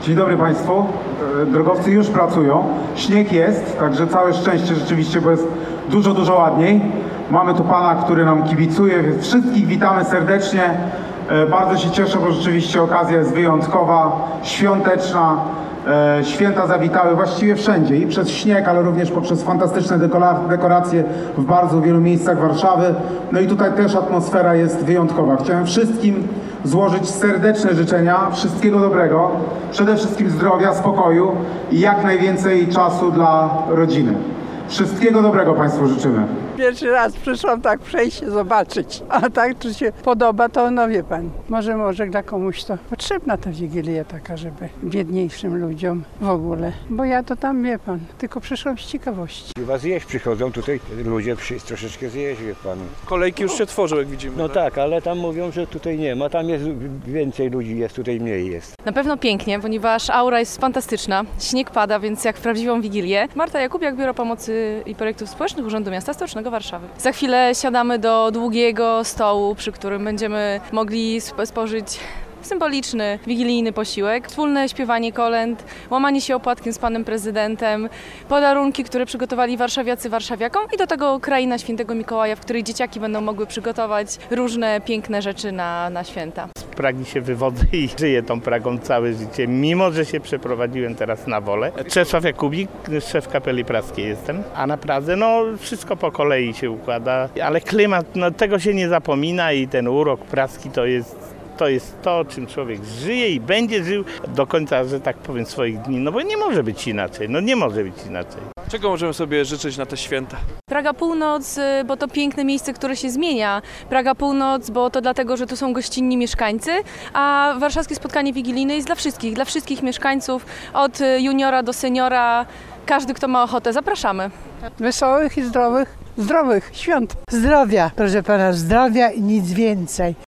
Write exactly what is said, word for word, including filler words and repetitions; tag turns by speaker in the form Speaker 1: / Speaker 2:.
Speaker 1: Dzień dobry Państwu. Drogowcy już pracują. Śnieg jest, także całe szczęście rzeczywiście, bo jest dużo, dużo ładniej. Mamy tu Pana, który nam kibicuje, więc wszystkich witamy serdecznie. Bardzo się cieszę, bo rzeczywiście okazja jest wyjątkowa, świąteczna. Święta zawitały właściwie wszędzie i przez śnieg, ale również poprzez fantastyczne dekoracje w bardzo wielu miejscach Warszawy. No i tutaj też atmosfera jest wyjątkowa. Chciałem wszystkim złożyć serdeczne życzenia, wszystkiego dobrego, przede wszystkim zdrowia, spokoju i jak najwięcej czasu dla rodziny. Wszystkiego dobrego Państwu życzymy.
Speaker 2: Pierwszy raz przyszłam tak przejść się zobaczyć, a tak czy się podoba, to no wie pan, może może dla komuś to potrzebna ta Wigilia taka, żeby biedniejszym ludziom w ogóle, bo ja to tam wie pan, tylko przyszłam z ciekawości.
Speaker 3: Chyba zjeść przychodzą tutaj ludzie przy, troszeczkę zjeść, wie pan.
Speaker 4: Kolejki już się tworzą, jak widzimy.
Speaker 3: No
Speaker 4: tak?
Speaker 3: tak, ale tam mówią, że tutaj nie ma, tam jest więcej ludzi, jest tutaj mniej jest.
Speaker 5: Na pewno pięknie, ponieważ aura jest fantastyczna, śnieg pada, więc jak w prawdziwą Wigilię. Marta Jakubiak, Biuro Pomocy i Projektów Społecznych Urzędu Miasta Stołecznego Warszawy. Za chwilę siadamy do długiego stołu, przy którym będziemy mogli spożyć symboliczny, wigilijny posiłek, wspólne śpiewanie kolęd, łamanie się opłatkiem z panem prezydentem, podarunki, które przygotowali warszawiacy warszawiakom i do tego kraina Świętego Mikołaja, w której dzieciaki będą mogły przygotować różne piękne rzeczy na, na święta.
Speaker 6: Z Pragi się wywodzę i żyję tą Pragą całe życie, mimo że się przeprowadziłem teraz na Wolę. Czesław Jakubik, szef Kapeli Praskiej jestem, a na Pradze no wszystko po kolei się układa, ale klimat, no tego się nie zapomina i ten urok praski to jest To jest to, czym człowiek żyje i będzie żył do końca, że tak powiem, swoich dni. No bo nie może być inaczej, no nie może być inaczej.
Speaker 4: Czego możemy sobie życzyć na te święta?
Speaker 5: Praga Północ, bo to piękne miejsce, które się zmienia. Praga Północ, bo to dlatego, że tu są gościnni mieszkańcy, a warszawskie spotkanie wigilijne jest dla wszystkich, dla wszystkich mieszkańców, od juniora do seniora. Każdy, kto ma ochotę, zapraszamy.
Speaker 2: Wesołych i zdrowych, zdrowych świąt.
Speaker 7: Zdrowia, proszę pana, zdrowia i nic więcej.